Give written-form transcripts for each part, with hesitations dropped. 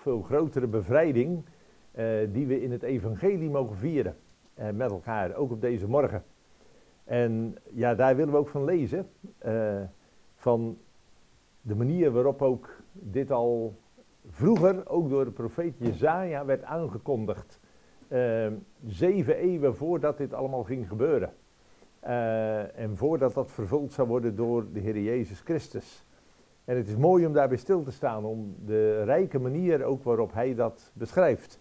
veel grotere bevrijding die we in het evangelie mogen vieren met elkaar, ook op deze morgen. En ja, daar willen we ook van lezen, van de manier waarop ook dit al vroeger, ook door de profeet Jesaja, werd aangekondigd. 7 eeuwen voordat dit allemaal ging gebeuren. En voordat dat vervuld zou worden door de Heer Jezus Christus. En het is mooi om daarbij stil te staan, om de rijke manier ook waarop hij dat beschrijft.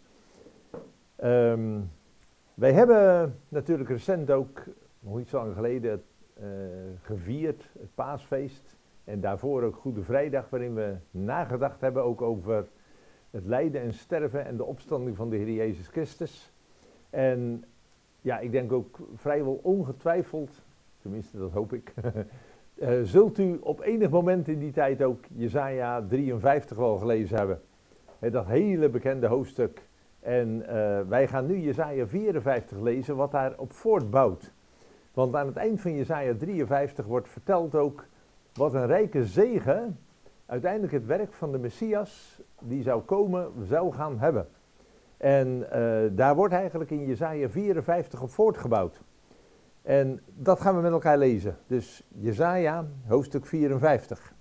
Wij hebben natuurlijk recent ook, nog niet zo lang geleden, gevierd, het paasfeest. En daarvoor ook Goede Vrijdag, waarin we nagedacht hebben ook over het lijden en sterven en de opstanding van de Heer Jezus Christus. En ja, ik denk ook vrijwel ongetwijfeld, tenminste dat hoop ik, zult u op enig moment in die tijd ook Jesaja 53 wel gelezen hebben. Dat hele bekende hoofdstuk. En wij gaan nu Jesaja 54 lezen, wat daarop voortbouwt. Want aan het eind van Jesaja 53 wordt verteld ook wat een rijke zegen uiteindelijk het werk van de Messias die zou komen, zou gaan hebben. En daar wordt eigenlijk in Jesaja 54 op voortgebouwd. En dat gaan we met elkaar lezen. Dus Jesaja, hoofdstuk 54.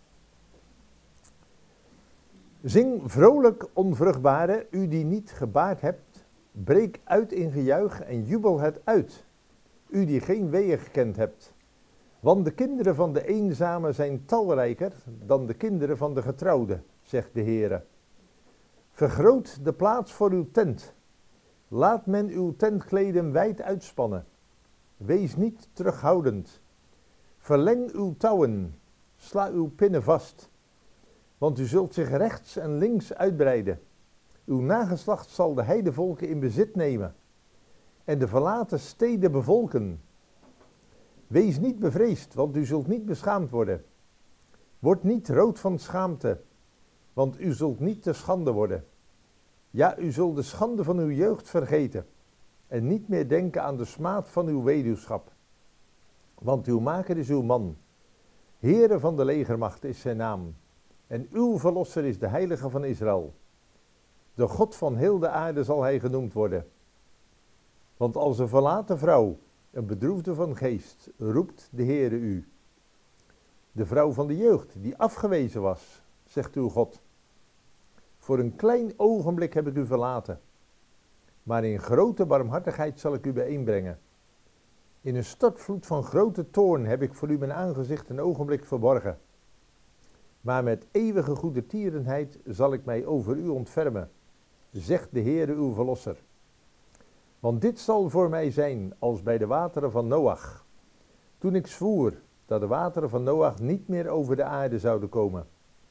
Zing vrolijk, onvruchtbare, u die niet gebaard hebt. Breek uit in gejuich en jubel het uit. U die geen weeën gekend hebt. Want de kinderen van de eenzame zijn talrijker dan de kinderen van de getrouwde, zegt de Heere. Vergroot de plaats voor uw tent. Laat men uw tentkleden wijd uitspannen. Wees niet terughoudend. Verleng uw touwen. Sla uw pinnen vast. Want u zult zich rechts en links uitbreiden. Uw nageslacht zal de heidevolken in bezit nemen. En de verlaten steden bevolken. Wees niet bevreesd, want u zult niet beschaamd worden. Word niet rood van schaamte, want u zult niet te schande worden. Ja, u zult de schande van uw jeugd vergeten en niet meer denken aan de smaad van uw weduwschap. Want uw maker is uw man, Heere van de legermacht is zijn naam, en uw verlosser is de heilige van Israël. De God van heel de aarde zal hij genoemd worden. Want als een verlaten vrouw, een bedroefde van geest, roept de Heere u. De vrouw van de jeugd, die afgewezen was, zegt uw God. Voor een klein ogenblik heb ik u verlaten, maar in grote barmhartigheid zal ik u bijeenbrengen. In een stortvloed van grote toorn heb ik voor u mijn aangezicht een ogenblik verborgen. Maar met eeuwige goedertierenheid zal ik mij over u ontfermen, zegt de Heere uw verlosser. Want dit zal voor mij zijn als bij de wateren van Noach, toen ik zwoer dat de wateren van Noach niet meer over de aarde zouden komen.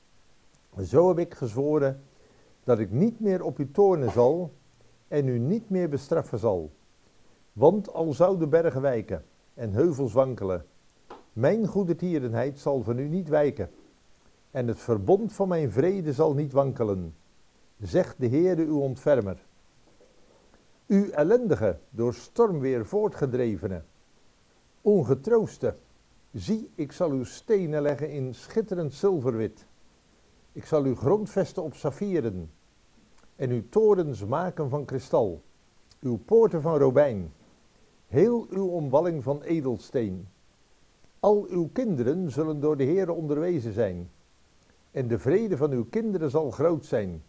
Zo heb ik gezworen dat ik niet meer op u toornen zal en u niet meer bestraffen zal. Want al zouden bergen wijken en heuvels wankelen, mijn goedertierenheid zal van u niet wijken. En het verbond van mijn vrede zal niet wankelen, zegt de Heere uw ontfermer. U ellendige, door stormweer voortgedrevene, ongetrooste, zie, ik zal uw stenen leggen in schitterend zilverwit. Ik zal uw grondvesten op saffieren en uw torens maken van kristal, uw poorten van robijn, heel uw omwalling van edelsteen. Al uw kinderen zullen door de Heere onderwezen zijn, en de vrede van uw kinderen zal groot zijn.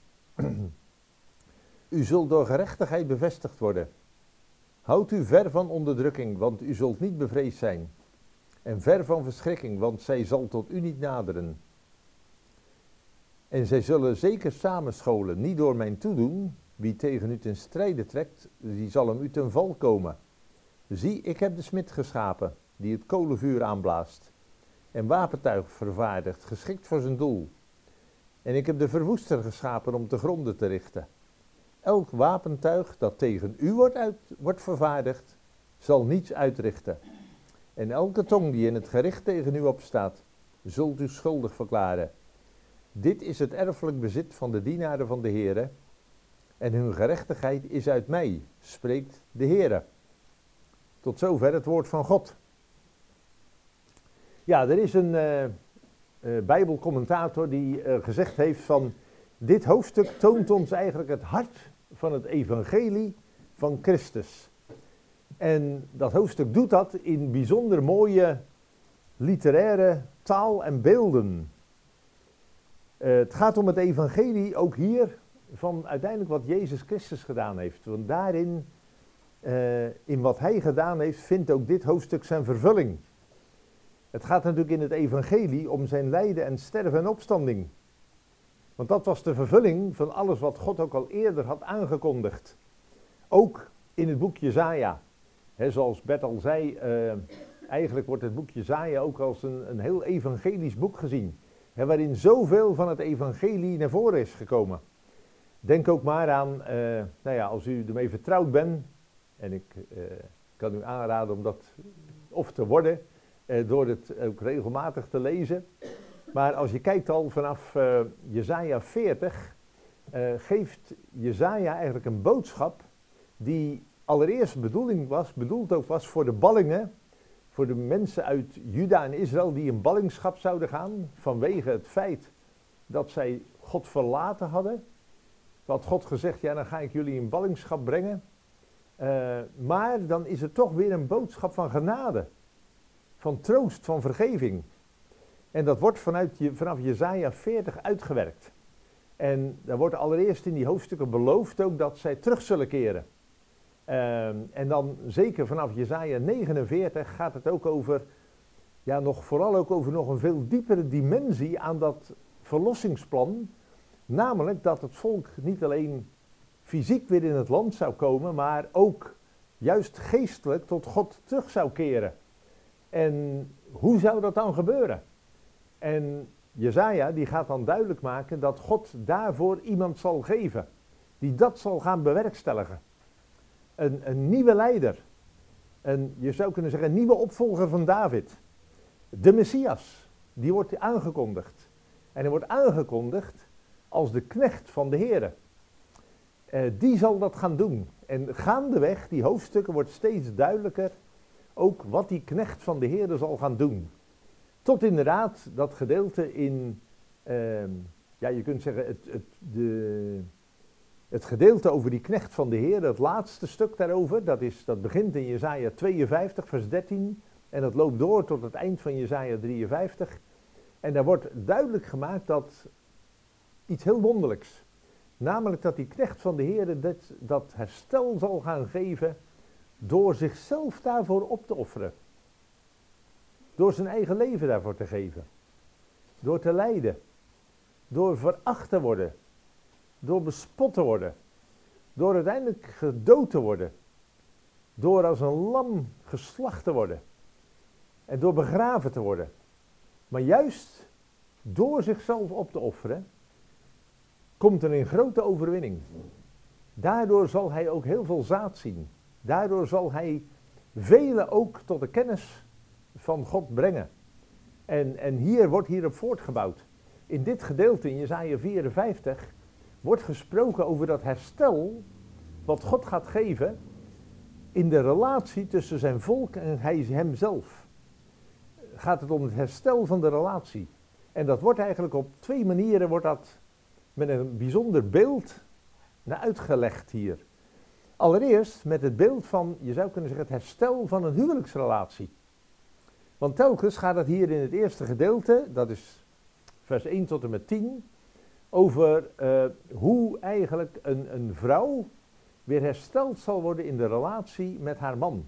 U zult door gerechtigheid bevestigd worden. Houd u ver van onderdrukking, want u zult niet bevreesd zijn. En ver van verschrikking, want zij zal tot u niet naderen. En zij zullen zeker samenscholen, niet door mijn toedoen. Wie tegen u ten strijde trekt, die zal hem u ten val komen. Zie, ik heb de smid geschapen, die het kolenvuur aanblaast. En wapentuig vervaardigt, geschikt voor zijn doel. En ik heb de verwoester geschapen om te gronden te richten. Elk wapentuig dat tegen u wordt vervaardigd, zal niets uitrichten. En elke tong die in het gericht tegen u opstaat, zult u schuldig verklaren. Dit is het erfelijk bezit van de dienaren van de Heere, en hun gerechtigheid is uit mij, spreekt de Heere. Tot zover het woord van God. Ja, er is een Bijbelcommentator die gezegd heeft van, Dit hoofdstuk toont ons eigenlijk het hart van het evangelie van Christus. En dat hoofdstuk doet dat in bijzonder mooie literaire taal en beelden. Het gaat om het evangelie ook hier van uiteindelijk wat Jezus Christus gedaan heeft. Want daarin, in wat hij gedaan heeft, vindt ook dit hoofdstuk zijn vervulling. Het gaat natuurlijk in het evangelie om zijn lijden en sterven en opstanding. Want dat was de vervulling van alles wat God ook al eerder had aangekondigd. Ook in het boek Jesaja. Zoals Bert al zei, eigenlijk wordt het boek Jesaja ook als een heel evangelisch boek gezien. Waarin zoveel van het evangelie naar voren is gekomen. Denk ook maar aan, als u ermee vertrouwd bent, en ik kan u aanraden om dat of te worden, door het ook regelmatig te lezen. Maar als je kijkt al vanaf Jesaja 40, geeft Jesaja eigenlijk een boodschap die allereerst bedoeld ook was voor de ballingen, voor de mensen uit Juda en Israël die in ballingschap zouden gaan, vanwege het feit dat zij God verlaten hadden. Had God gezegd, ja, dan ga ik jullie in ballingschap brengen. Maar dan is er toch weer een boodschap van genade, van troost, van vergeving. En dat wordt vanaf Jesaja 40 uitgewerkt. En daar wordt allereerst in die hoofdstukken beloofd ook dat zij terug zullen keren. En dan zeker vanaf Jesaja 49 gaat het ook over, vooral ook over nog een veel diepere dimensie aan dat verlossingsplan. Namelijk dat het volk niet alleen fysiek weer in het land zou komen, maar ook juist geestelijk tot God terug zou keren. En hoe zou dat dan gebeuren? En Jesaja die gaat dan duidelijk maken dat God daarvoor iemand zal geven, die dat zal gaan bewerkstelligen. Een nieuwe leider, je zou kunnen zeggen een nieuwe opvolger van David. De Messias, die wordt aangekondigd. En hij wordt aangekondigd als de knecht van de Heere. Die zal dat gaan doen. En gaandeweg, die hoofdstukken, wordt steeds duidelijker ook wat die knecht van de Heere zal gaan doen. Tot inderdaad dat gedeelte in, je kunt zeggen, het gedeelte over die knecht van de Heer, het laatste stuk daarover, dat begint in Jesaja 52 vers 13 en dat loopt door tot het eind van Jesaja 53. En daar wordt duidelijk gemaakt dat iets heel wonderlijks, namelijk dat die knecht van de Heer dat herstel zal gaan geven door zichzelf daarvoor op te offeren. Door zijn eigen leven daarvoor te geven. Door te lijden. Door veracht te worden. Door bespot te worden. Door uiteindelijk gedood te worden. Door als een lam geslacht te worden. En door begraven te worden. Maar juist door zichzelf op te offeren, komt er een grote overwinning. Daardoor zal hij ook heel veel zaad zien. Daardoor zal hij velen ook tot de kennis van God brengen. En hier wordt hierop voortgebouwd. In dit gedeelte in Jesaja 54 wordt gesproken over dat herstel wat God gaat geven in de relatie tussen zijn volk en hemzelf. Gaat het om het herstel van de relatie. En dat wordt eigenlijk op twee manieren wordt dat met een bijzonder beeld naar uitgelegd hier. Allereerst met het beeld van, je zou kunnen zeggen, het herstel van een huwelijksrelatie. Want telkens gaat het hier in het eerste gedeelte, dat is vers 1 tot en met 10, over hoe eigenlijk een vrouw weer hersteld zal worden in de relatie met haar man.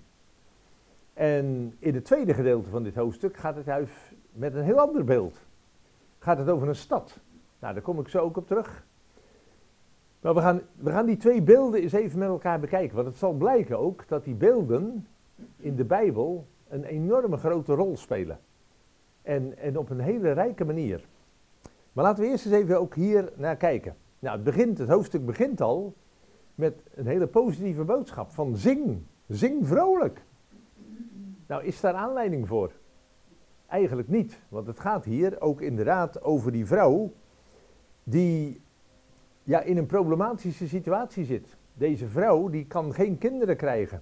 En in het tweede gedeelte van dit hoofdstuk gaat het juist met een heel ander beeld. Gaat het over een stad. Nou, daar kom ik zo ook op terug. Maar we gaan die twee beelden eens even met elkaar bekijken. Want het zal blijken ook dat die beelden in de Bijbel een enorme grote rol spelen. En op een hele rijke manier. Maar laten we eerst eens even ook hier naar kijken. Nou, het hoofdstuk begint al met een hele positieve boodschap van zing vrolijk. Nou, is daar aanleiding voor? Eigenlijk niet, want het gaat hier ook inderdaad over die vrouw die in een problematische situatie zit. Deze vrouw die kan geen kinderen krijgen.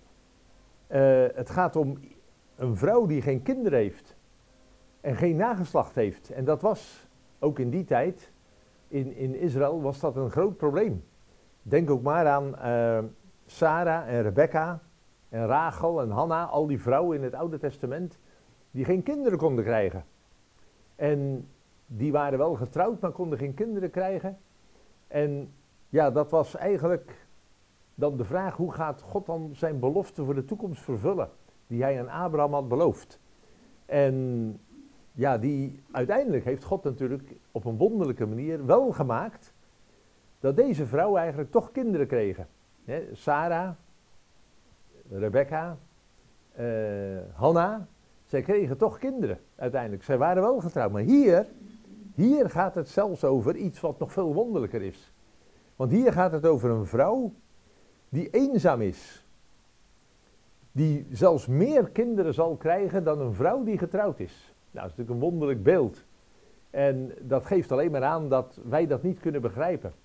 Het gaat om een vrouw die geen kinderen heeft en geen nageslacht heeft. En dat was ook in die tijd in Israël was dat een groot probleem. Denk ook maar aan Sarah en Rebecca en Rachel en Hanna, al die vrouwen in het Oude Testament, die geen kinderen konden krijgen. En die waren wel getrouwd, maar konden geen kinderen krijgen. En ja, dat was eigenlijk dan de vraag, hoe gaat God dan zijn belofte voor de toekomst vervullen, die hij aan Abraham had beloofd. En ja, die uiteindelijk heeft God natuurlijk op een wonderlijke manier wel gemaakt, dat deze vrouwen eigenlijk toch kinderen kregen. Sarah, Rebecca, Hanna, zij kregen toch kinderen uiteindelijk. Zij waren wel getrouwd, maar hier gaat het zelfs over iets wat nog veel wonderlijker is. Want hier gaat het over een vrouw die eenzaam is. Die zelfs meer kinderen zal krijgen dan een vrouw die getrouwd is. Nou, dat is natuurlijk een wonderlijk beeld. En dat geeft alleen maar aan dat wij dat niet kunnen begrijpen.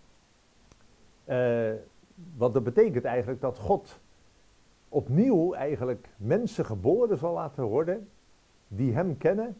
Want dat betekent eigenlijk dat God opnieuw eigenlijk mensen geboren zal laten worden die hem kennen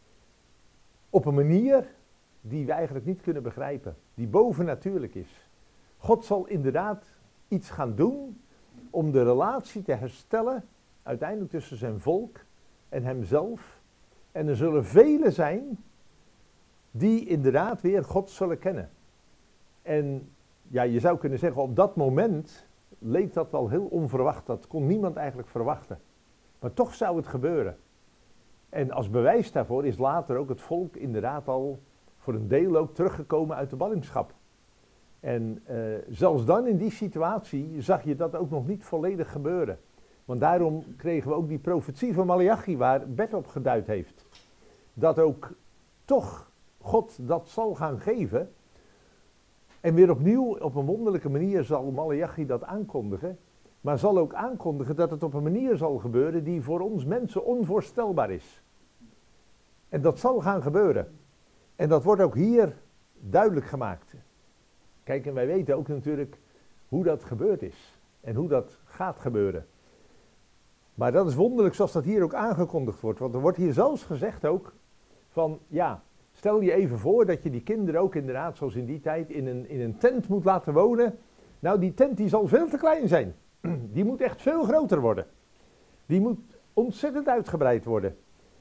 op een manier die we eigenlijk niet kunnen begrijpen, die bovennatuurlijk is. God zal inderdaad iets gaan doen om de relatie te herstellen, uiteindelijk tussen zijn volk en hemzelf. En er zullen velen zijn die inderdaad weer God zullen kennen. En ja, je zou kunnen zeggen, op dat moment leek dat wel heel onverwacht. Dat kon niemand eigenlijk verwachten. Maar toch zou het gebeuren. En als bewijs daarvoor is later ook het volk inderdaad al voor een deel ook teruggekomen uit de ballingschap. En zelfs dan in die situatie zag je dat ook nog niet volledig gebeuren. Want daarom kregen we ook die profetie van Maleachi waar Bert op geduid heeft. Dat ook toch God dat zal gaan geven. En weer opnieuw op een wonderlijke manier zal Maleachi dat aankondigen. Maar zal ook aankondigen dat het op een manier zal gebeuren die voor ons mensen onvoorstelbaar is. En dat zal gaan gebeuren. En dat wordt ook hier duidelijk gemaakt. Kijk, en wij weten ook natuurlijk hoe dat gebeurd is. En hoe dat gaat gebeuren. Maar dat is wonderlijk zoals dat hier ook aangekondigd wordt. Want er wordt hier zelfs gezegd ook van, ja, stel je even voor dat je die kinderen ook inderdaad, zoals in die tijd, in een tent moet laten wonen. Nou, die tent die zal veel te klein zijn. Die moet echt veel groter worden. Die moet ontzettend uitgebreid worden.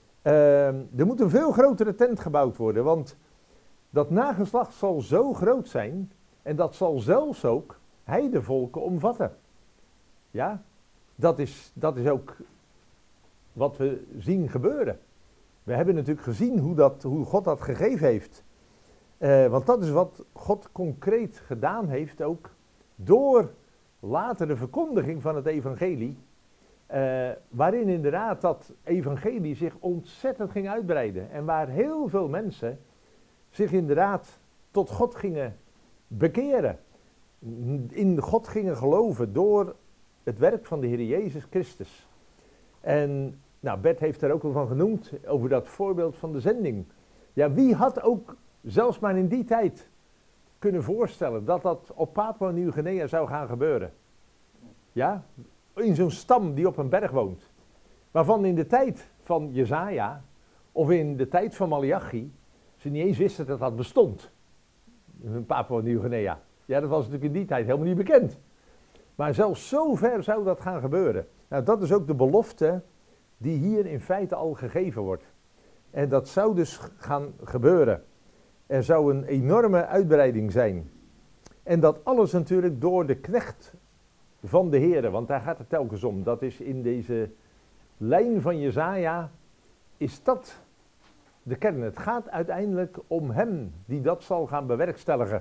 Er moet een veel grotere tent gebouwd worden, want dat nageslacht zal zo groot zijn en dat zal zelfs ook heidevolken omvatten. Ja, dat is ook wat we zien gebeuren. We hebben natuurlijk gezien hoe God dat gegeven heeft. Want dat is wat God concreet gedaan heeft ook door later verkondiging van het evangelie. Waarin inderdaad dat evangelie zich ontzettend ging uitbreiden. En waar heel veel mensen zich inderdaad tot God gingen bekeren. In God gingen geloven door het werk van de Heer Jezus Christus. En nou, Bert heeft er ook al van genoemd over dat voorbeeld van de zending. Ja, wie had ook zelfs maar in die tijd kunnen voorstellen dat dat op Papua Nieuw-Guinea zou gaan gebeuren? Ja, in zo'n stam die op een berg woont. Waarvan in de tijd van Jesaja of in de tijd van Maleachi ze niet eens wisten dat dat bestond. In Papua Nieuw-Guinea. Ja, dat was natuurlijk in die tijd helemaal niet bekend. Maar zelfs zo ver zou dat gaan gebeuren. Nou, dat is ook de belofte die hier in feite al gegeven wordt. En dat zou dus gaan gebeuren. Er zou een enorme uitbreiding zijn. En dat alles natuurlijk door de knecht van de Heere, want daar gaat het telkens om. Dat is in deze lijn van Jesaja, is dat de kern. Het gaat uiteindelijk om hem die dat zal gaan bewerkstelligen.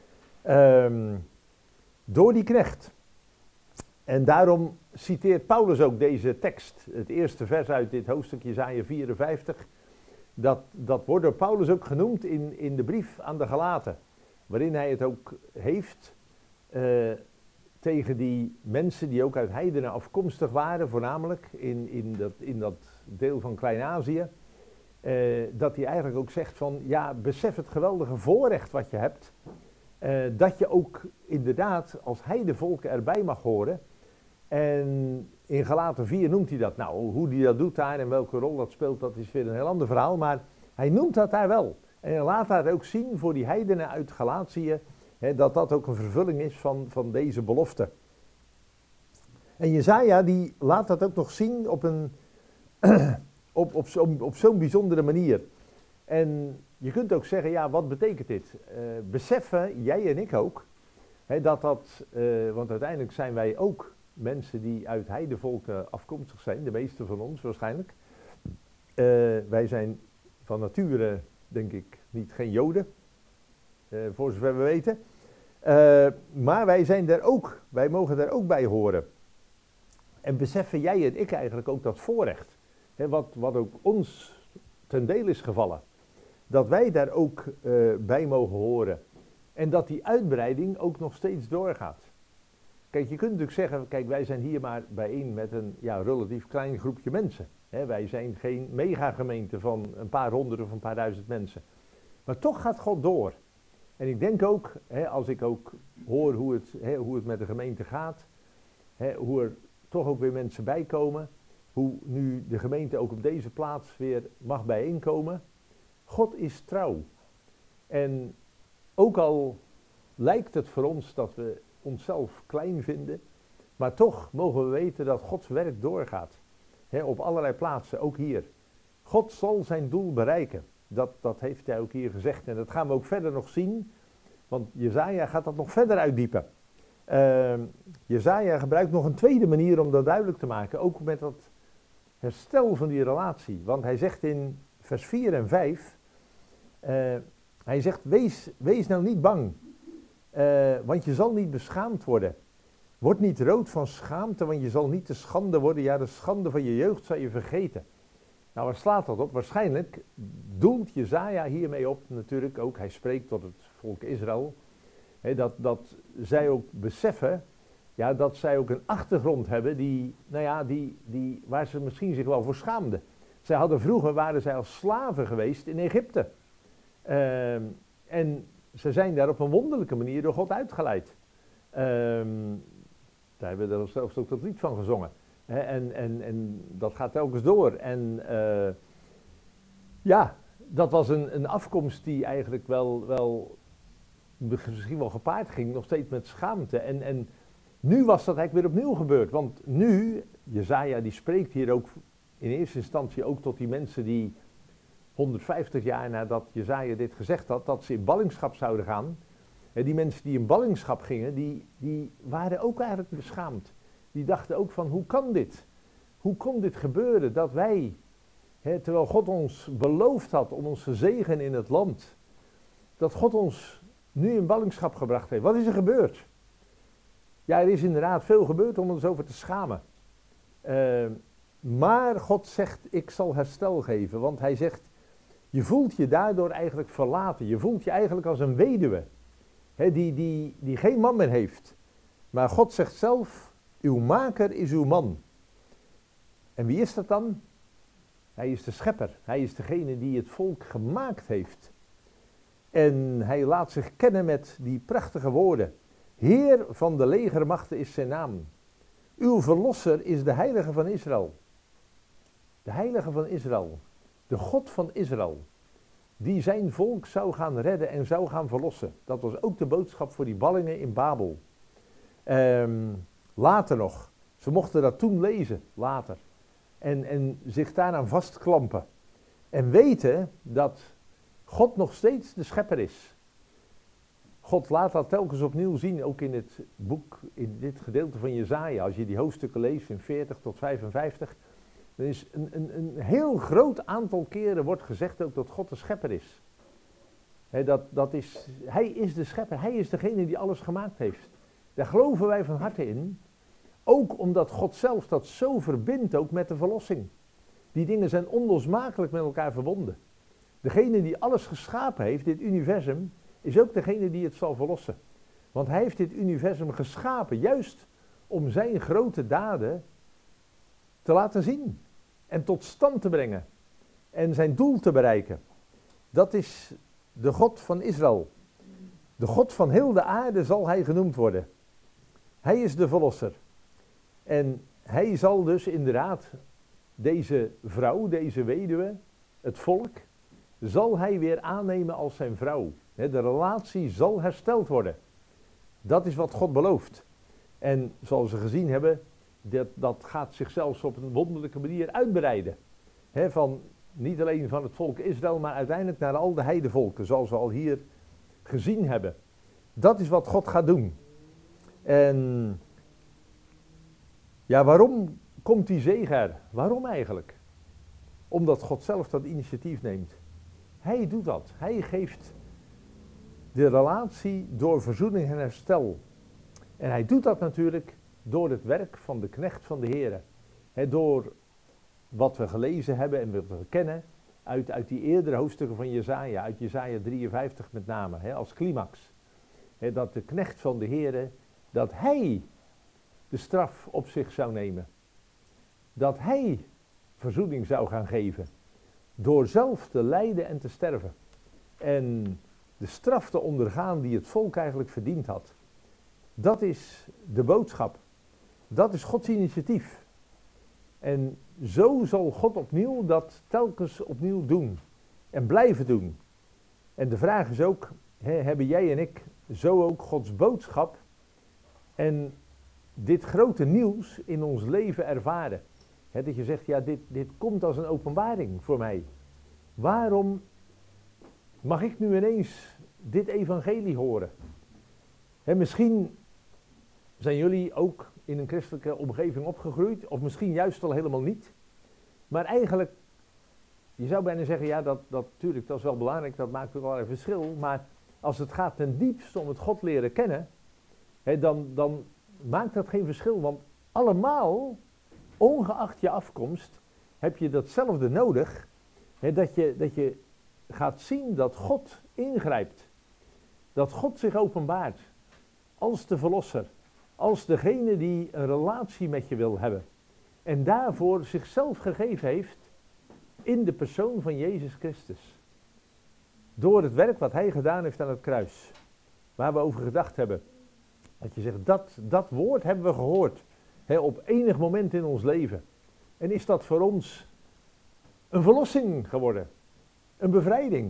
Door die knecht. En daarom citeert Paulus ook deze tekst, het eerste vers uit dit hoofdstuk Jesaja 54. Dat wordt door Paulus ook genoemd in de brief aan de Galaten. Waarin hij het ook heeft tegen die mensen die ook uit heidenen afkomstig waren, voornamelijk in dat deel van Klein-Azië. Dat hij eigenlijk ook zegt van, ja, besef het geweldige voorrecht wat je hebt. Dat je ook inderdaad als heidevolk erbij mag horen. En in Galaten 4 noemt hij dat. Nou, hoe hij dat doet daar en welke rol dat speelt, dat is weer een heel ander verhaal. Maar hij noemt dat daar wel. En laat dat ook zien voor die heidenen uit Galatië, dat dat ook een vervulling is van deze belofte. En Jesaja die laat dat ook nog zien op zo'n bijzondere manier. En je kunt ook zeggen, ja, wat betekent dit? Beseffen, jij en ik ook, want uiteindelijk zijn wij ook mensen die uit heidevolken afkomstig zijn, de meeste van ons waarschijnlijk. Wij zijn van nature, denk ik, geen Joden, voor zover we weten. Maar wij zijn daar ook, wij mogen daar ook bij horen. En beseffen jij en ik eigenlijk ook dat voorrecht, wat ook ons ten deel is gevallen. Dat wij daar ook bij mogen horen. En dat die uitbreiding ook nog steeds doorgaat. Kijk, je kunt natuurlijk zeggen, kijk, wij zijn hier maar bijeen met een relatief klein groepje mensen. Wij zijn geen megagemeente van een paar honderd of een paar duizend mensen. Maar toch gaat God door. En ik denk ook, als ik ook hoor hoe het met de gemeente gaat, hoe er toch ook weer mensen bij komen, hoe nu de gemeente ook op deze plaats weer mag bijeenkomen. God is trouw. En ook al lijkt het voor ons dat we onszelf klein vinden, maar toch mogen we weten dat Gods werk doorgaat. Op allerlei plaatsen, ook hier. God zal zijn doel bereiken. Dat heeft hij ook hier gezegd. En dat gaan we ook verder nog zien. Want Jesaja gaat dat nog verder uitdiepen. Jesaja gebruikt nog een tweede manier om dat duidelijk te maken. Ook met dat herstel van die relatie. Want hij zegt in vers 4 en 5. Hij zegt, wees nou niet bang. Want je zal niet beschaamd worden. Word niet rood van schaamte, want je zal niet de schande worden. Ja, de schande van je jeugd zal je vergeten. Nou, waar slaat dat op? Waarschijnlijk doelt Jesaja hiermee op natuurlijk ook. Hij spreekt tot het volk Israël. Dat zij ook beseffen, dat zij ook een achtergrond hebben waar ze misschien zich wel voor schaamden. Vroeger waren zij als slaven geweest in Egypte. En ze zijn daar op een wonderlijke manier door God uitgeleid. Daar hebben we er zelfs ook dat lied van gezongen. En dat gaat telkens door. En dat was een afkomst die eigenlijk wel misschien wel gepaard ging, nog steeds met schaamte. En nu was dat eigenlijk weer opnieuw gebeurd. Want nu, Jesaja die spreekt hier ook in eerste instantie ook tot die mensen die 150 jaar nadat Jesaja dit gezegd had, dat ze in ballingschap zouden gaan. Die mensen die in ballingschap gingen, die waren ook eigenlijk beschaamd. Die dachten ook van, hoe kan dit? Hoe kon dit gebeuren dat wij, terwijl God ons beloofd had om ons te zegenen in het land, dat God ons nu in ballingschap gebracht heeft. Wat is er gebeurd? Ja, er is inderdaad veel gebeurd om ons over te schamen. Maar God zegt, ik zal herstel geven. Want hij zegt, je voelt je daardoor eigenlijk verlaten. Je voelt je eigenlijk als een weduwe. Die geen man meer heeft. Maar God zegt zelf, uw maker is uw man. En wie is dat dan? Hij is de schepper. Hij is degene die het volk gemaakt heeft. En hij laat zich kennen met die prachtige woorden. Heer van de legermachten is zijn naam. Uw verlosser is de heilige van Israël. De heilige van Israël. De God van Israël. Die zijn volk zou gaan redden en zou gaan verlossen. Dat was ook de boodschap voor die ballingen in Babel. Later nog. Ze mochten dat toen lezen, later. En zich daaraan vastklampen. En weten dat God nog steeds de schepper is. God laat dat telkens opnieuw zien, ook in het boek, in dit gedeelte van Jesaja. Als je die hoofdstukken leest in 40 tot 55, dan is een heel groot aantal keren wordt gezegd ook dat God de schepper is. Hij is de schepper, hij is degene die alles gemaakt heeft. Daar geloven wij van harte in. Ook omdat God zelf dat zo verbindt ook met de verlossing. Die dingen zijn onlosmakelijk met elkaar verbonden. Degene die alles geschapen heeft, dit universum, is ook degene die het zal verlossen. Want hij heeft dit universum geschapen, juist om zijn grote daden te laten zien. En tot stand te brengen. En zijn doel te bereiken. Dat is de God van Israël. De God van heel de aarde zal hij genoemd worden. Hij is de verlosser. En hij zal dus inderdaad deze vrouw, deze weduwe, het volk, zal hij weer aannemen als zijn vrouw. De relatie zal hersteld worden. Dat is wat God belooft. En zoals we gezien hebben, dat gaat zich zelfs op een wonderlijke manier uitbreiden. Van, niet alleen van het volk Israël, maar uiteindelijk naar al de heidevolken, zoals we al hier gezien hebben. Dat is wat God gaat doen. En ja, waarom komt die zegen er? Waarom eigenlijk? Omdat God zelf dat initiatief neemt. Hij doet dat. Hij geeft de relatie door verzoening en herstel. En hij doet dat natuurlijk door het werk van de knecht van de Heere. Door wat we gelezen hebben en wat we kennen uit die eerdere hoofdstukken van Jesaja, uit Jesaja 53 met name, als climax. Dat de knecht van de Heere, dat hij de straf op zich zou nemen. Dat hij verzoening zou gaan geven. Door zelf te lijden en te sterven. En de straf te ondergaan die het volk eigenlijk verdiend had. Dat is de boodschap. Dat is Gods initiatief. En zo zal God opnieuw dat telkens opnieuw doen. En blijven doen. En de vraag is ook, hebben jij en ik zo ook Gods boodschap en dit grote nieuws in ons leven ervaren? Dat je zegt, ja, dit komt als een openbaring voor mij. Waarom mag ik nu ineens dit evangelie horen? Misschien zijn jullie ook in een christelijke omgeving opgegroeid, of misschien juist al helemaal niet. Maar eigenlijk, je zou bijna zeggen, ja, dat natuurlijk, dat is wel belangrijk, dat maakt ook wel een verschil. Maar als het gaat ten diepste om het God leren kennen, dan maakt dat geen verschil. Want allemaal, ongeacht je afkomst, heb je datzelfde nodig. Dat je gaat zien dat God ingrijpt. Dat God zich openbaart. Als de verlosser. Als degene die een relatie met je wil hebben. En daarvoor zichzelf gegeven heeft in de persoon van Jezus Christus. Door het werk wat hij gedaan heeft aan het kruis. Waar we over gedacht hebben. Dat je zegt, dat woord hebben we gehoord. Op enig moment in ons leven. En is dat voor ons een verlossing geworden. Een bevrijding.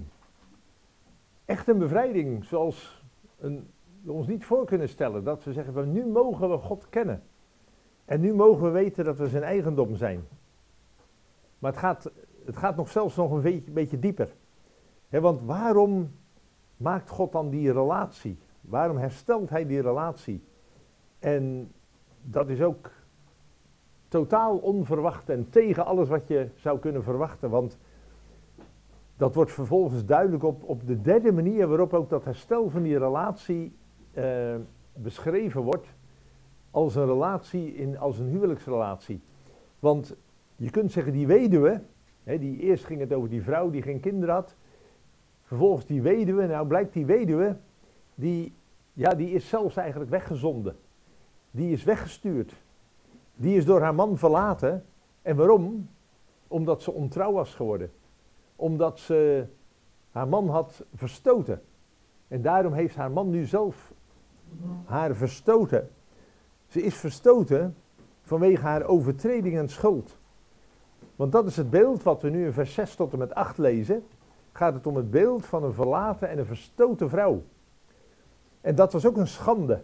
Echt een bevrijding zoals we ons niet voor kunnen stellen. Dat we zeggen, van nu mogen we God kennen. En nu mogen we weten dat we zijn eigendom zijn. Maar het gaat nog zelfs nog een beetje dieper. Want waarom maakt God dan die relatie? Waarom herstelt hij die relatie? En dat is ook totaal onverwacht en tegen alles wat je zou kunnen verwachten. Want dat wordt vervolgens duidelijk op de derde manier waarop ook dat herstel van die relatie beschreven wordt. Als een relatie, als een huwelijksrelatie. Want je kunt zeggen die weduwe, die eerst ging het over die vrouw die geen kinderen had. Vervolgens die weduwe, nou blijkt die weduwe, die is zelfs eigenlijk weggezonden. Die is weggestuurd. Die is door haar man verlaten. En waarom? Omdat ze ontrouw was geworden. Omdat ze haar man had verstoten. En daarom heeft haar man nu zelf haar verstoten. Ze is verstoten vanwege haar overtreding en schuld. Want dat is het beeld wat we nu in vers 6 tot en met 8 lezen. Gaat het om het beeld van een verlaten en een verstoten vrouw. En dat was ook een schande.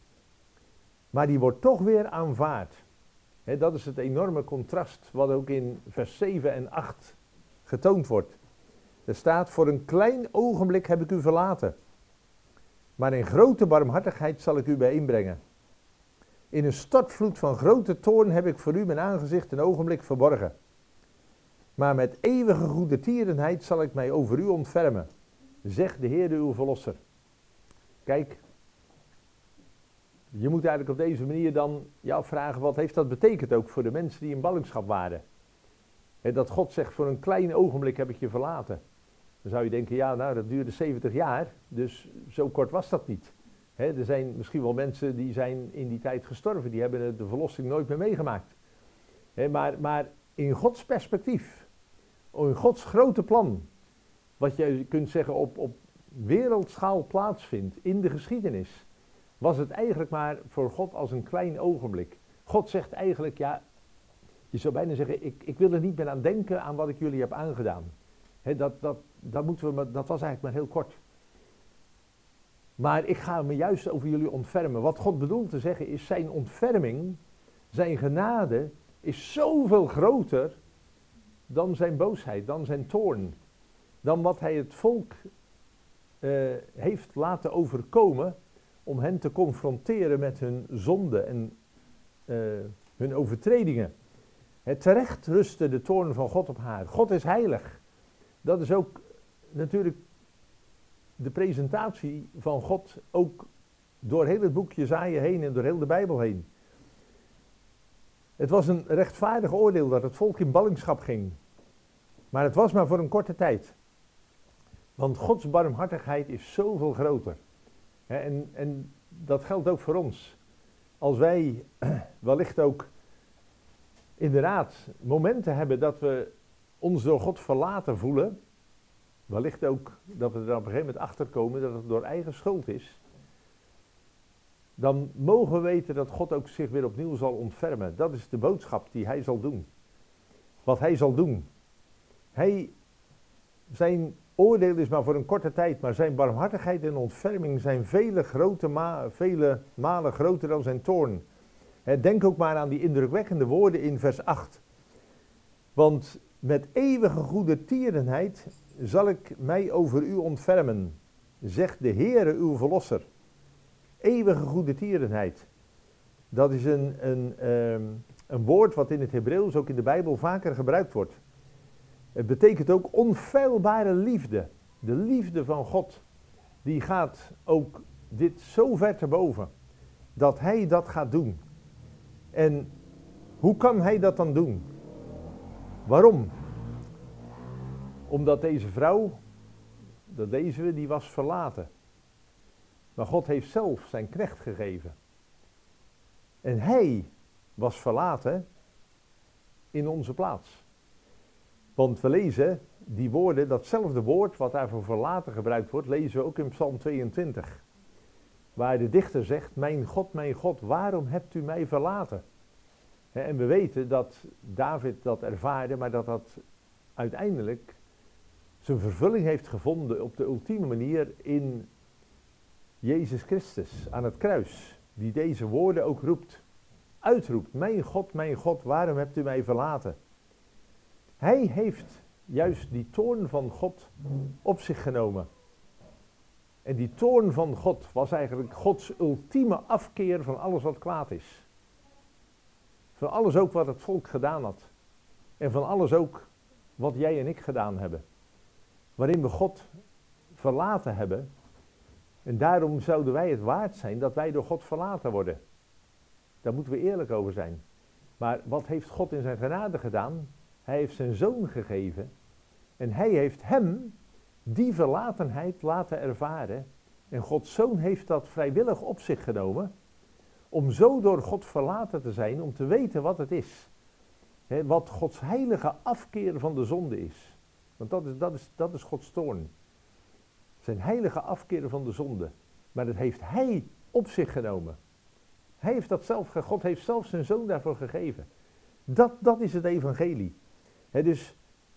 Maar die wordt toch weer aanvaard. Dat is het enorme contrast wat ook in vers 7 en 8 getoond wordt. Er staat, voor een klein ogenblik heb ik u verlaten. Maar in grote barmhartigheid zal ik u bijeenbrengen. In een stortvloed van grote toorn heb ik voor u mijn aangezicht een ogenblik verborgen. Maar met eeuwige goedertierenheid zal ik mij over u ontfermen, zegt de Heer uw verlosser. Kijk, je moet eigenlijk op deze manier dan je afvragen, wat heeft dat betekend ook voor de mensen die in ballingschap waren? Dat God zegt, voor een klein ogenblik heb ik je verlaten. Dan zou je denken, ja, nou, dat duurde 70 jaar, dus zo kort was dat niet. Er zijn misschien wel mensen die zijn in die tijd gestorven, die hebben de verlossing nooit meer meegemaakt. Maar in Gods perspectief, in Gods grote plan, wat je kunt zeggen op wereldschaal plaatsvindt in de geschiedenis, was het eigenlijk maar voor God als een klein ogenblik. God zegt eigenlijk, ja, je zou bijna zeggen, ik wil er niet meer aan denken aan wat ik jullie heb aangedaan. Dat was eigenlijk maar heel kort. Maar ik ga me juist over jullie ontfermen. Wat God bedoelt te zeggen is, zijn ontferming, zijn genade, is zoveel groter dan zijn boosheid, dan zijn toorn. Dan wat hij het volk heeft laten overkomen om hen te confronteren met hun zonde en hun overtredingen. Terecht rustte de toorn van God op haar. God is heilig. Dat is ook natuurlijk de presentatie van God, ook door heel het boek Jesaja heen en door heel de Bijbel heen. Het was een rechtvaardig oordeel dat het volk in ballingschap ging. Maar het was maar voor een korte tijd. Want Gods barmhartigheid is zoveel groter. En dat geldt ook voor ons. Als wij wellicht ook inderdaad momenten hebben dat we ons door God verlaten voelen, wellicht ook dat we er op een gegeven moment achter komen dat het door eigen schuld is, dan mogen we weten dat God ook zich weer opnieuw zal ontfermen. Dat is de boodschap die hij zal doen. Wat hij zal doen. Zijn oordeel is maar voor een korte tijd, maar zijn barmhartigheid en ontferming zijn vele malen groter dan zijn toorn. Denk ook maar aan die indrukwekkende woorden in vers 8. Want met eeuwige goedertierenheid zal ik mij over u ontfermen, zegt de Heere uw verlosser. Eeuwige goedertierenheid. Dat is een woord wat in het Hebreeuws ook in de Bijbel vaker gebruikt wordt. Het betekent ook onfeilbare liefde. De liefde van God, die gaat ook dit zo ver te boven, dat hij dat gaat doen. En hoe kan hij dat dan doen? Waarom? Omdat deze vrouw, dat lezen we, die was verlaten. Maar God heeft zelf zijn knecht gegeven. En hij was verlaten in onze plaats. Want we lezen die woorden, datzelfde woord wat daar voor verlaten gebruikt wordt, lezen we ook in Psalm 22. Waar de dichter zegt, mijn God, waarom hebt u mij verlaten? En we weten dat David dat ervaarde, maar dat dat uiteindelijk zijn vervulling heeft gevonden op de ultieme manier in Jezus Christus aan het kruis. Die deze woorden ook uitroept, mijn God, waarom hebt u mij verlaten? Hij heeft juist die toorn van God op zich genomen. En die toorn van God was eigenlijk Gods ultieme afkeer van alles wat kwaad is. Van alles ook wat het volk gedaan had. En van alles ook wat jij en ik gedaan hebben. Waarin we God verlaten hebben. En daarom zouden wij het waard zijn dat wij door God verlaten worden. Daar moeten we eerlijk over zijn. Maar wat heeft God in zijn genade gedaan? Hij heeft zijn zoon gegeven. En hij heeft hem die verlatenheid laten ervaren. En Gods zoon heeft dat vrijwillig op zich genomen. Om zo door God verlaten te zijn, om te weten wat het is. Wat Gods heilige afkeer van de zonde is. Want dat is Gods toorn. Zijn heilige afkeer van de zonde. Maar dat heeft hij op zich genomen. Hij heeft dat zelf, God heeft zelf zijn zoon daarvoor gegeven. Dat is het evangelie. Dus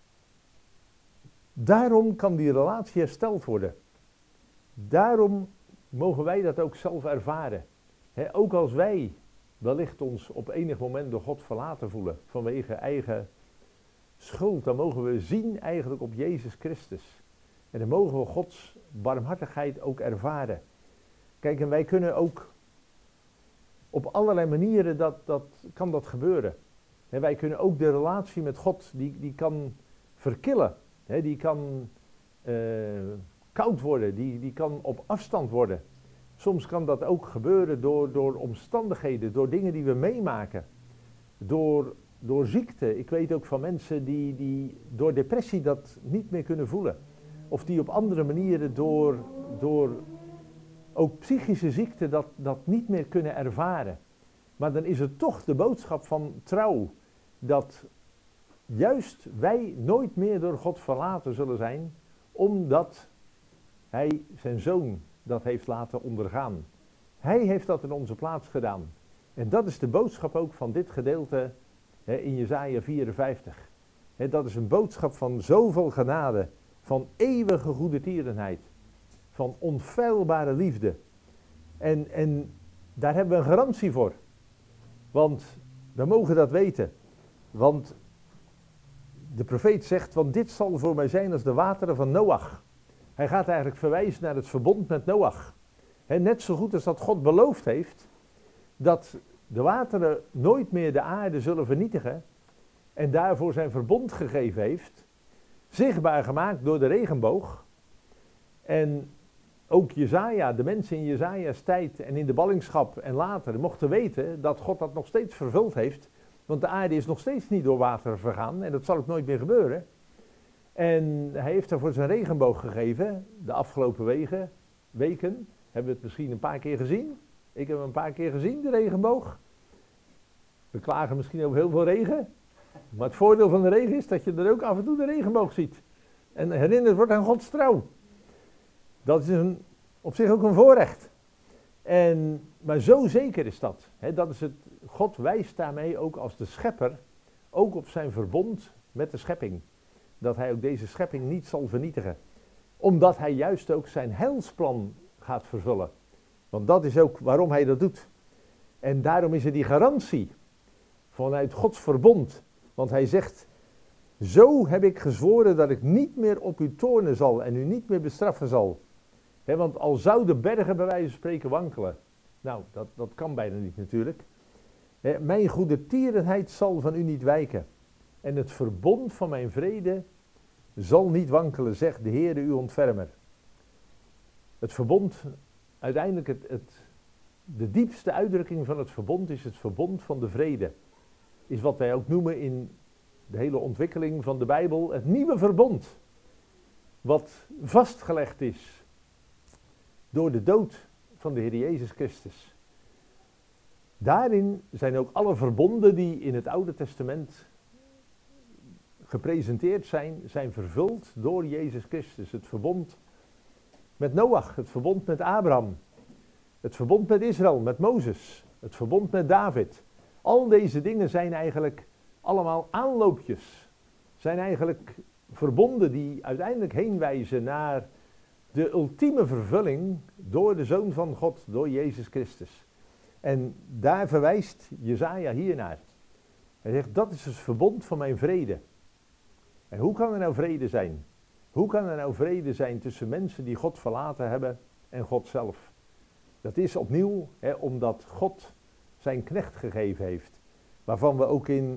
daarom kan die relatie hersteld worden. Daarom mogen wij dat ook zelf ervaren. Ook als wij wellicht ons op enig moment door God verlaten voelen vanwege eigen schuld, dan mogen we zien eigenlijk op Jezus Christus. En dan mogen we Gods barmhartigheid ook ervaren. Kijk, en wij kunnen ook op allerlei manieren kan dat gebeuren. Wij kunnen ook de relatie met God, die kan verkillen. Die kan koud worden, die kan op afstand worden. Soms kan dat ook gebeuren door omstandigheden, door dingen die we meemaken. Door ziekte. Ik weet ook van mensen die door depressie dat niet meer kunnen voelen. Of die op andere manieren door ook psychische ziekte dat niet meer kunnen ervaren. Maar dan is het toch de boodschap van trouw. Dat juist wij nooit meer door God verlaten zullen zijn. Omdat hij zijn zoon dat heeft laten ondergaan. Hij heeft dat in onze plaats gedaan. En dat is de boodschap ook van dit gedeelte in Jesaja 54. Dat is een boodschap van zoveel genade van eeuwige goedertierenheid, van onfeilbare liefde. En daar hebben we een garantie voor. Want we mogen dat weten. Want de profeet zegt, want dit zal voor mij zijn als de wateren van Noach. Hij gaat eigenlijk verwijzen naar het verbond met Noach. Net zo goed als dat God beloofd heeft, dat de wateren nooit meer de aarde zullen vernietigen. En daarvoor zijn verbond gegeven heeft, zichtbaar gemaakt door de regenboog. En ook Jesaja, de mensen in Jesaja's tijd en in de ballingschap en later mochten weten dat God dat nog steeds vervuld heeft. Want de aarde is nog steeds niet door water vergaan en dat zal ook nooit meer gebeuren. En hij heeft daarvoor zijn regenboog gegeven. De afgelopen weken hebben we het misschien een paar keer gezien. Ik heb hem een paar keer gezien, de regenboog. We klagen misschien over heel veel regen. Maar het voordeel van de regen is dat je er ook af en toe de regenboog ziet. En herinnerd wordt aan Gods trouw. Dat is op zich ook een voorrecht. Maar zo zeker is dat. Dat is het. God wijst daarmee ook als de schepper, ook op zijn verbond met de schepping. Dat hij ook deze schepping niet zal vernietigen. Omdat hij juist ook zijn heilsplan gaat vervullen. Want dat is ook waarom hij dat doet. En daarom is er die garantie vanuit Gods verbond. Want hij zegt, zo heb ik gezworen dat ik niet meer op u toornen zal en u niet meer bestraffen zal. Want al zouden bergen bij wijze van spreken wankelen. Nou, dat kan bijna niet natuurlijk. Mijn goedertierenheid zal van u niet wijken. En het verbond van mijn vrede zal niet wankelen, zegt de Heere uw ontfermer. Het verbond, uiteindelijk de diepste uitdrukking van het verbond is het verbond van de vrede. Is wat wij ook noemen in de hele ontwikkeling van de Bijbel het nieuwe verbond. Wat vastgelegd is door de dood van de Heer Jezus Christus. Daarin zijn ook alle verbonden die in het Oude Testament gepresenteerd zijn vervuld door Jezus Christus. Het verbond met Noach, het verbond met Abraham, het verbond met Israël, met Mozes, het verbond met David. Al deze dingen zijn eigenlijk allemaal aanloopjes. Zijn eigenlijk verbonden die uiteindelijk heen wijzen naar de ultieme vervulling door de Zoon van God, door Jezus Christus. En daar verwijst Jesaja hiernaar. Hij zegt, dat is het verbond van mijn vrede. En hoe kan er nou vrede zijn? Hoe kan er nou vrede zijn tussen mensen die God verlaten hebben en God zelf? Dat is opnieuw omdat God zijn knecht gegeven heeft. Waarvan we ook in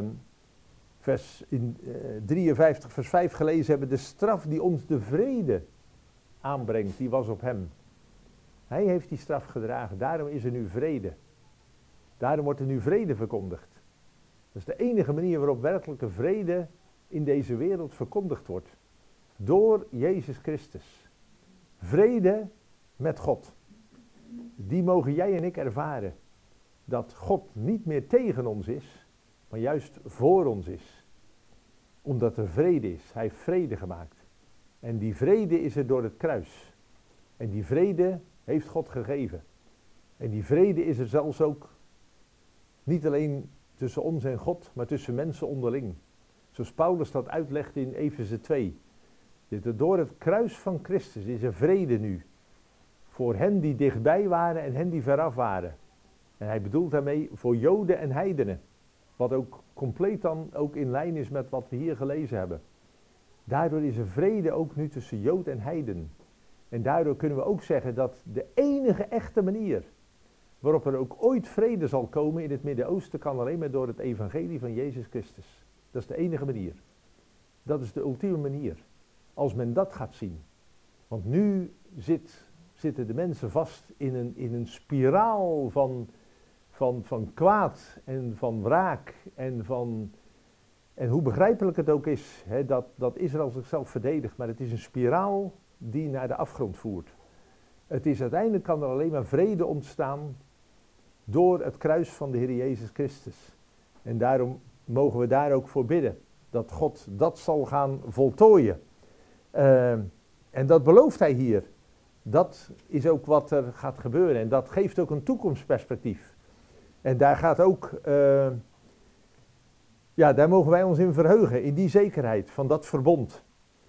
53 vers 5 gelezen hebben. De straf die ons de vrede aanbrengt, die was op hem. Hij heeft die straf gedragen. Daarom is er nu vrede. Daarom wordt er nu vrede verkondigd. Dat is de enige manier waarop werkelijke vrede in deze wereld verkondigd wordt. Door Jezus Christus. Vrede met God. Die mogen jij en ik ervaren. Dat God niet meer tegen ons is, maar juist voor ons is. Omdat er vrede is. Hij heeft vrede gemaakt. En die vrede is er door het kruis. En die vrede heeft God gegeven. En die vrede is er zelfs ook niet alleen tussen ons en God, maar tussen mensen onderling. Zoals Paulus dat uitlegt in Efeze 2. Door het kruis van Christus is er vrede nu. Voor hen die dichtbij waren en hen die veraf waren. En hij bedoelt daarmee voor Joden en heidenen. Wat ook compleet dan ook in lijn is met wat we hier gelezen hebben. Daardoor is er vrede ook nu tussen Jood en heiden. En daardoor kunnen we ook zeggen dat de enige echte manier waarop er ook ooit vrede zal komen in het Midden-Oosten kan alleen maar door het evangelie van Jezus Christus. Dat is de enige manier. Dat is de ultieme manier. Als men dat gaat zien. Want nu zitten de mensen vast in een spiraal van kwaad en van wraak en hoe begrijpelijk het ook is dat Israël zichzelf verdedigt. Maar het is een spiraal die naar de afgrond voert. Uiteindelijk kan er alleen maar vrede ontstaan door het kruis van de Heer Jezus Christus. En daarom mogen we daar ook voor bidden. Dat God dat zal gaan voltooien. En dat belooft hij hier. Dat is ook wat er gaat gebeuren. En dat geeft ook een toekomstperspectief. En daar gaat ook, daar mogen wij ons in verheugen. In die zekerheid van dat verbond.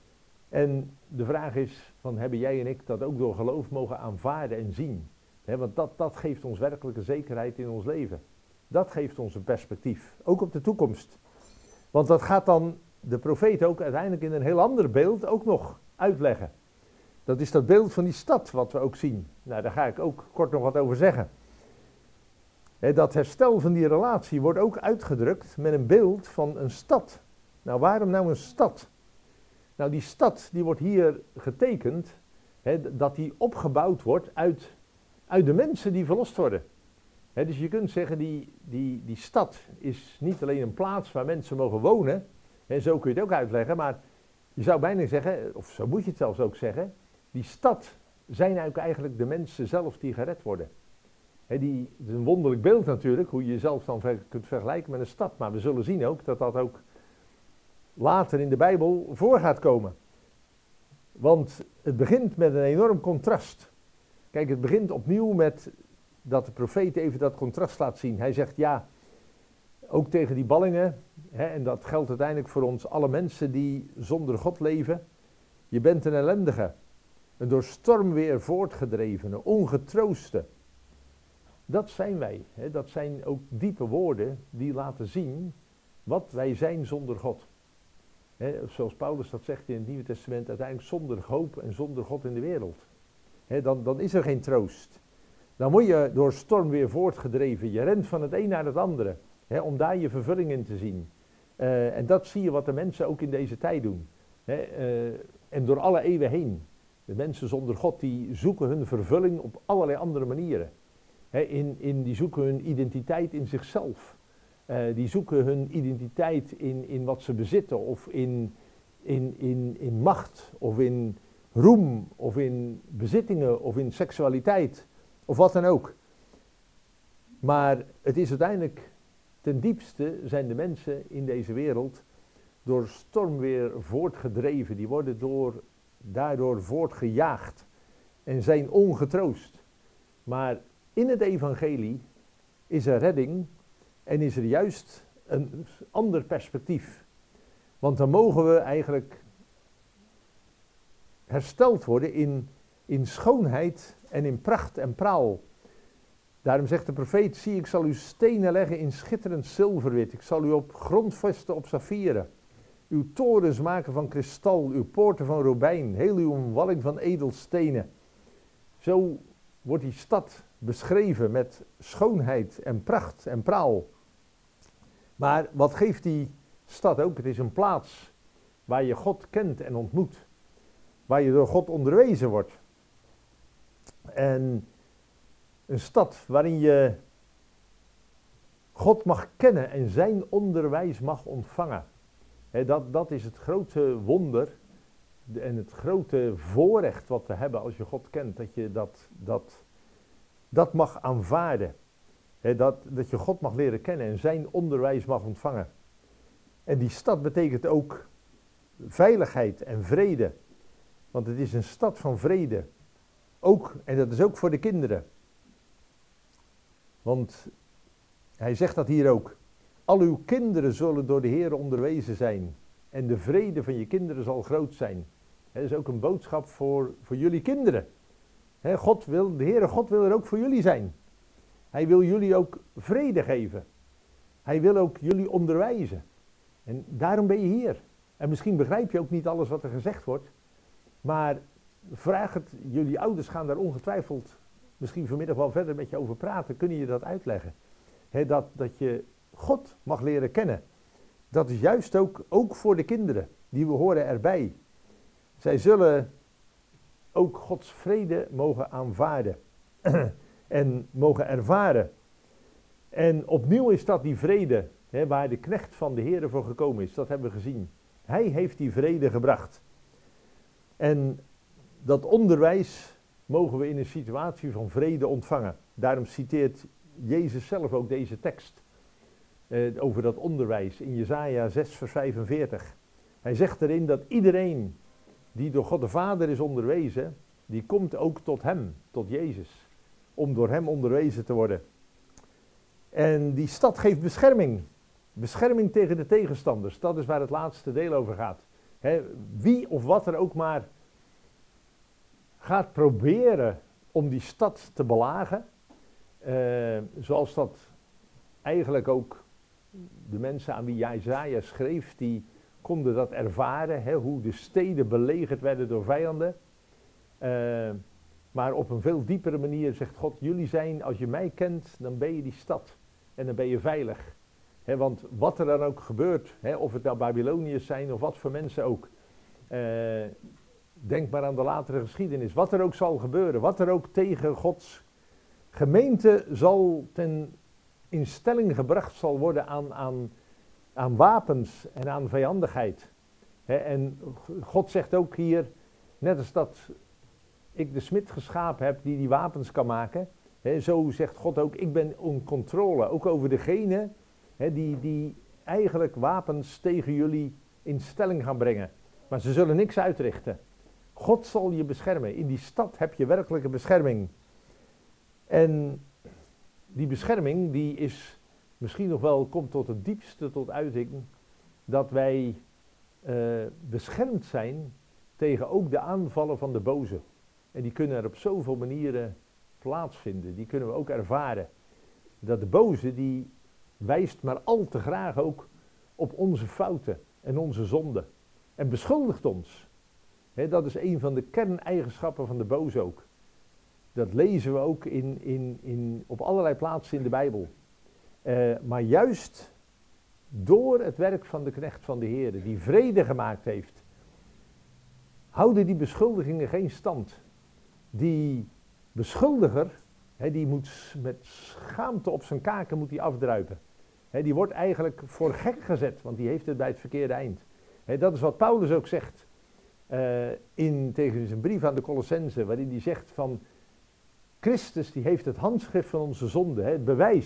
En de vraag is, hebben jij en ik dat ook door geloof mogen aanvaarden en zien? Want dat geeft ons werkelijke zekerheid in ons leven. Dat geeft ons een perspectief, ook op de toekomst. Want dat gaat dan de profeet ook uiteindelijk in een heel ander beeld ook nog uitleggen. Dat is dat beeld van die stad wat we ook zien. Nou, daar ga ik ook kort nog wat over zeggen. Dat herstel van die relatie wordt ook uitgedrukt met een beeld van een stad. Nou, waarom nou een stad? Nou, die stad die wordt hier getekend, dat die opgebouwd wordt uit de mensen die verlost worden. Dus je kunt zeggen, die stad is niet alleen een plaats waar mensen mogen wonen. Zo kun je het ook uitleggen, maar je zou bijna zeggen, of zo moet je het zelfs ook zeggen, die stad zijn eigenlijk de mensen zelf die gered worden. Het is een wonderlijk beeld natuurlijk, hoe je jezelf dan kunt vergelijken met een stad. Maar we zullen zien ook dat dat ook later in de Bijbel voor gaat komen. Want het begint met een enorm contrast. Kijk, het begint opnieuw met dat de profeet even dat contrast laat zien. Hij zegt ja, ook tegen die ballingen, en dat geldt uiteindelijk voor ons alle mensen die zonder God leven. Je bent een ellendige, een door stormweer voortgedrevene, ongetrooste. Dat zijn wij. Dat zijn ook diepe woorden die laten zien wat wij zijn zonder God. Zoals Paulus dat zegt in het Nieuwe Testament, uiteindelijk zonder hoop en zonder God in de wereld. Dan is er geen troost. Dan word je door stormweer voortgedreven. Je rent van het een naar het andere. Om daar je vervulling in te zien. En dat zie je wat de mensen ook in deze tijd doen. En door alle eeuwen heen. De mensen zonder God die zoeken hun vervulling op allerlei andere manieren. Die zoeken hun identiteit in zichzelf. Die zoeken hun identiteit in wat ze bezitten. Of in macht. Of in roem. Of in bezittingen. Of in seksualiteit. Of wat dan ook. Maar het is uiteindelijk, ten diepste zijn de mensen in deze wereld door stormweer voortgedreven. Die worden daardoor voortgejaagd en zijn ongetroost. Maar in het evangelie is er redding en is er juist een ander perspectief. Want dan mogen we eigenlijk hersteld worden in schoonheid en in pracht en praal. Daarom zegt de profeet, zie ik zal u stenen leggen in schitterend zilverwit. Ik zal u op grond vesten op saffieren. Uw torens maken van kristal, uw poorten van robijn, heel uw omwalling van edelstenen. Zo wordt die stad beschreven met schoonheid en pracht en praal. Maar wat geeft die stad ook? Het is een plaats waar je God kent en ontmoet. Waar je door God onderwezen wordt. En een stad waarin je God mag kennen en zijn onderwijs mag ontvangen. Dat is het grote wonder en het grote voorrecht wat we hebben als je God kent. Dat je dat mag aanvaarden. Dat je God mag leren kennen en zijn onderwijs mag ontvangen. En die stad betekent ook veiligheid en vrede. Want het is een stad van vrede. Ook, en dat is ook voor de kinderen. Want hij zegt dat hier ook. Al uw kinderen zullen door de Heer onderwezen zijn. En de vrede van je kinderen zal groot zijn. Dat is ook een boodschap voor jullie kinderen. De Heere God wil er ook voor jullie zijn. Hij wil jullie ook vrede geven. Hij wil ook jullie onderwijzen. En daarom ben je hier. En misschien begrijp je ook niet alles wat er gezegd wordt. Maar vraag het, jullie ouders gaan daar ongetwijfeld misschien vanmiddag wel verder met je over praten. Kunnen je dat uitleggen? Dat je God mag leren kennen. Dat is juist ook voor de kinderen. Die we horen erbij. Zij zullen ook Gods vrede mogen aanvaarden. En mogen ervaren. En opnieuw is dat die vrede. Waar de knecht van de Heere voor gekomen is. Dat hebben we gezien. Hij heeft die vrede gebracht. En dat onderwijs mogen we in een situatie van vrede ontvangen. Daarom citeert Jezus zelf ook deze tekst. Over dat onderwijs in Jesaja 6 vers 45. Hij zegt erin dat iedereen die door God de Vader is onderwezen, die komt ook tot hem, tot Jezus. Om door hem onderwezen te worden. En die stad geeft bescherming. Bescherming tegen de tegenstanders. Dat is waar het laatste deel over gaat. Wie of wat er ook maar gaat proberen om die stad te belagen, zoals dat eigenlijk ook de mensen aan wie Jesaja schreef, die konden dat ervaren, hoe de steden belegerd werden door vijanden. Maar op een veel diepere manier zegt God, jullie zijn, als je mij kent, dan ben je die stad en dan ben je veilig. Want wat er dan ook gebeurt, of het nou Babyloniërs zijn of wat voor mensen ook, denk maar aan de latere geschiedenis, wat er ook zal gebeuren, wat er ook tegen Gods gemeente zal in stelling gebracht zal worden aan wapens en aan vijandigheid. En God zegt ook hier, net als dat ik de smid geschapen heb die wapens kan maken, zo zegt God ook, ik ben in controle, ook over degene die eigenlijk wapens tegen jullie in stelling gaan brengen. Maar ze zullen niks uitrichten. God zal je beschermen. In die stad heb je werkelijke bescherming. En die bescherming die is misschien nog wel, komt tot het diepste tot uiting, dat wij beschermd zijn tegen ook de aanvallen van de boze. En die kunnen er op zoveel manieren plaatsvinden. Die kunnen we ook ervaren. Dat de boze die wijst maar al te graag ook op onze fouten en onze zonden. En beschuldigt ons. Dat is een van de kerneigenschappen van de boze ook. Dat lezen we ook op allerlei plaatsen in de Bijbel. Maar juist door het werk van de knecht van de Heer, die vrede gemaakt heeft, houden die beschuldigingen geen stand. Die beschuldiger, die moet met schaamte op zijn kaken moet die afdruipen. Die wordt eigenlijk voor gek gezet, want die heeft het bij het verkeerde eind. Dat is wat Paulus ook zegt tegen zijn brief aan de Colossenzen, waarin hij zegt van Christus die heeft het handschrift van onze zonde, het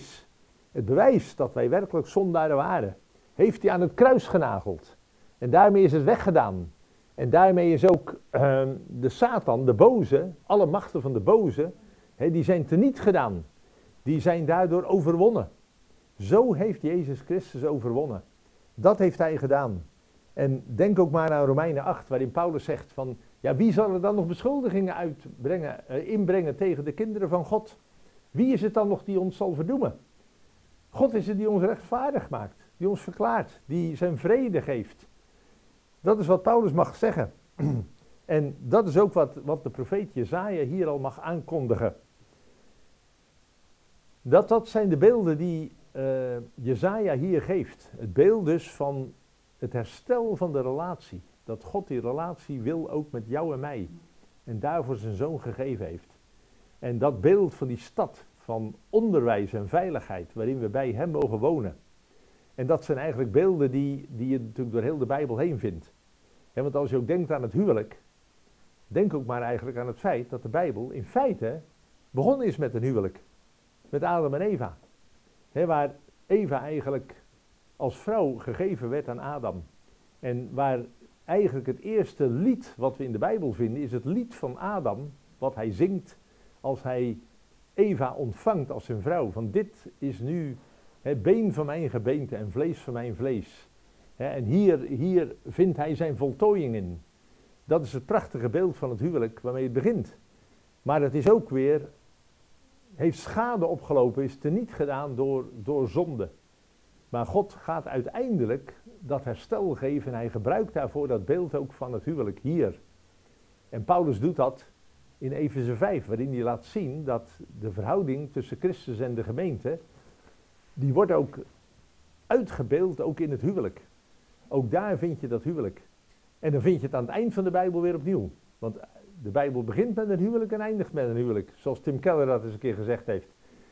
bewijs dat wij werkelijk zondaren waren, heeft hij aan het kruis genageld. En daarmee is het weggedaan. En daarmee is ook de Satan, de boze, alle machten van de boze, die zijn teniet gedaan. Die zijn daardoor overwonnen. Zo heeft Jezus Christus overwonnen. Dat heeft hij gedaan. En denk ook maar aan Romeinen 8, waarin Paulus zegt van, ja, wie zal er dan nog beschuldigingen inbrengen tegen de kinderen van God? Wie is het dan nog die ons zal verdoemen? God is het die ons rechtvaardig maakt, die ons verklaart, die zijn vrede geeft. Dat is wat Paulus mag zeggen. En dat is ook wat de profeet Jesaja hier al mag aankondigen. Dat zijn de beelden die Jesaja hier geeft. Het beeld dus van het herstel van de relatie. Dat God die relatie wil ook met jou en mij. En daarvoor zijn zoon gegeven heeft. En dat beeld van die stad van onderwijs en veiligheid, waarin we bij hem mogen wonen. En dat zijn eigenlijk beelden die je natuurlijk door heel de Bijbel heen vindt. Want als je ook denkt aan het huwelijk, denk ook maar eigenlijk aan het feit dat de Bijbel in feite begonnen is met een huwelijk. Met Adam en Eva. Waar Eva eigenlijk als vrouw gegeven werd aan Adam. En waar eigenlijk het eerste lied wat we in de Bijbel vinden, is het lied van Adam, wat hij zingt als hij Eva ontvangt als zijn vrouw. Van dit is nu been van mijn gebeente en vlees van mijn vlees. En hier vindt hij zijn voltooiing in. Dat is het prachtige beeld van het huwelijk waarmee het begint. Maar het is ook weer, heeft schade opgelopen, is teniet gedaan door zonde. Maar God gaat uiteindelijk dat herstel geven en hij gebruikt daarvoor dat beeld ook van het huwelijk hier. En Paulus doet dat in Efeze 5, waarin hij laat zien dat de verhouding tussen Christus en de gemeente, die wordt ook uitgebeeld ook in het huwelijk. Ook daar vind je dat huwelijk. En dan vind je het aan het eind van de Bijbel weer opnieuw. Want de Bijbel begint met een huwelijk en eindigt met een huwelijk. Zoals Tim Keller dat eens een keer gezegd heeft.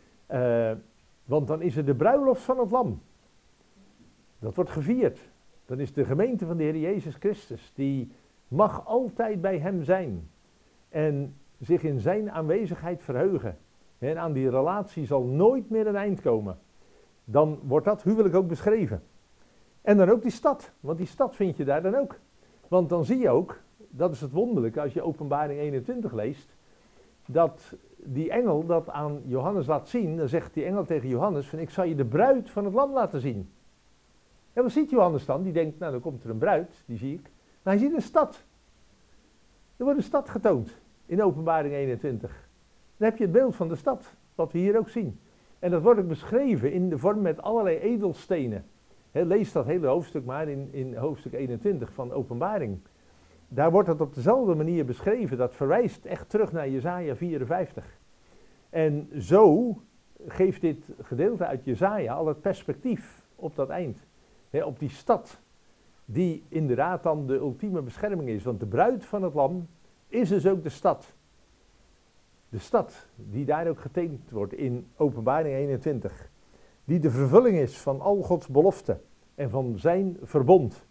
Want dan is het de bruiloft van het lam. Dat wordt gevierd. Dan is de gemeente van de Heer Jezus Christus. Die mag altijd bij hem zijn. En zich in zijn aanwezigheid verheugen. En aan die relatie zal nooit meer een eind komen. Dan wordt dat huwelijk ook beschreven. En dan ook die stad. Want die stad vind je daar dan ook. Want dan zie je ook, dat is het wonderlijke als je Openbaring 21 leest, dat die engel dat aan Johannes laat zien. Dan zegt die engel tegen Johannes van, ik zal je de bruid van het lam laten zien. En wat ziet Johannes dan? Die denkt, nou dan komt er een bruid, die zie ik. Maar hij ziet een stad. Er wordt een stad getoond in Openbaring 21. Dan heb je het beeld van de stad, wat we hier ook zien. En dat wordt ook beschreven in de vorm met allerlei edelstenen. Lees dat hele hoofdstuk maar in hoofdstuk 21 van Openbaring. Daar wordt het op dezelfde manier beschreven. Dat verwijst echt terug naar Jesaja 54. En zo geeft dit gedeelte uit Jesaja al het perspectief op dat eind. Op die stad, die inderdaad dan de ultieme bescherming is. Want de bruid van het lam is dus ook de stad. De stad die daar ook getekend wordt in Openbaring 21. Die de vervulling is van al Gods beloften en van zijn verbond.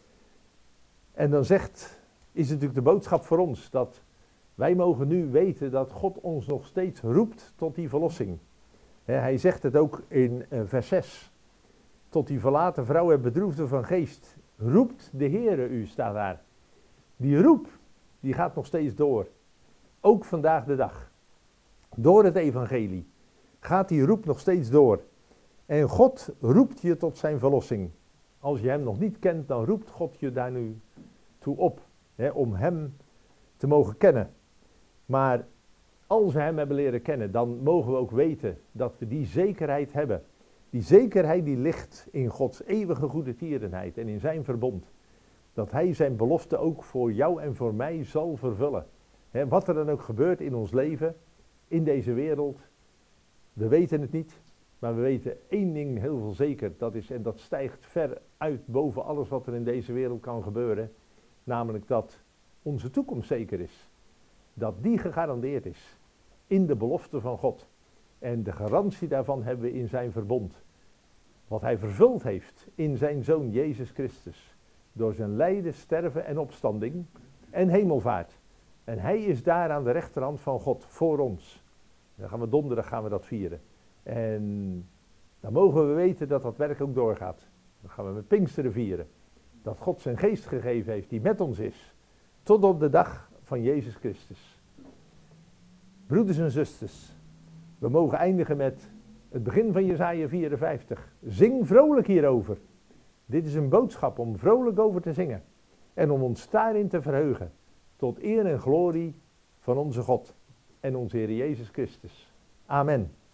En dan is het natuurlijk de boodschap voor ons dat wij mogen nu weten dat God ons nog steeds roept tot die verlossing. Hij zegt het ook in vers 6. Tot die verlaten vrouw en bedroefde van geest. Roept de Heere u, staat daar. Die roep, die gaat nog steeds door. Ook vandaag de dag. Door het evangelie gaat die roep nog steeds door. En God roept je tot zijn verlossing. Als je hem nog niet kent, dan roept God je daar nu toe op. Om hem te mogen kennen. Maar als we hem hebben leren kennen, dan mogen we ook weten dat we die zekerheid hebben. Die zekerheid die ligt in Gods eeuwige goedertierenheid en in zijn verbond. Dat hij zijn belofte ook voor jou en voor mij zal vervullen. Wat er dan ook gebeurt in ons leven, in deze wereld, we weten het niet. Maar we weten één ding heel veel zeker, en dat stijgt ver uit boven alles wat er in deze wereld kan gebeuren. Namelijk dat onze toekomst zeker is. Dat die gegarandeerd is in de belofte van God. En de garantie daarvan hebben we in zijn verbond. Wat hij vervuld heeft in zijn Zoon Jezus Christus. Door zijn lijden, sterven en opstanding en hemelvaart. En hij is daar aan de rechterhand van God voor ons. Dan gaan we donderdag dat vieren. En dan mogen we weten dat dat werk ook doorgaat. Dan gaan we met Pinksteren vieren. Dat God zijn geest gegeven heeft die met ons is. Tot op de dag van Jezus Christus. Broeders en zusters. We mogen eindigen met het begin van Jesaja 54. Zing vrolijk hierover. Dit is een boodschap om vrolijk over te zingen. En om ons daarin te verheugen. Tot eer en glorie van onze God. En onze Heer Jezus Christus. Amen.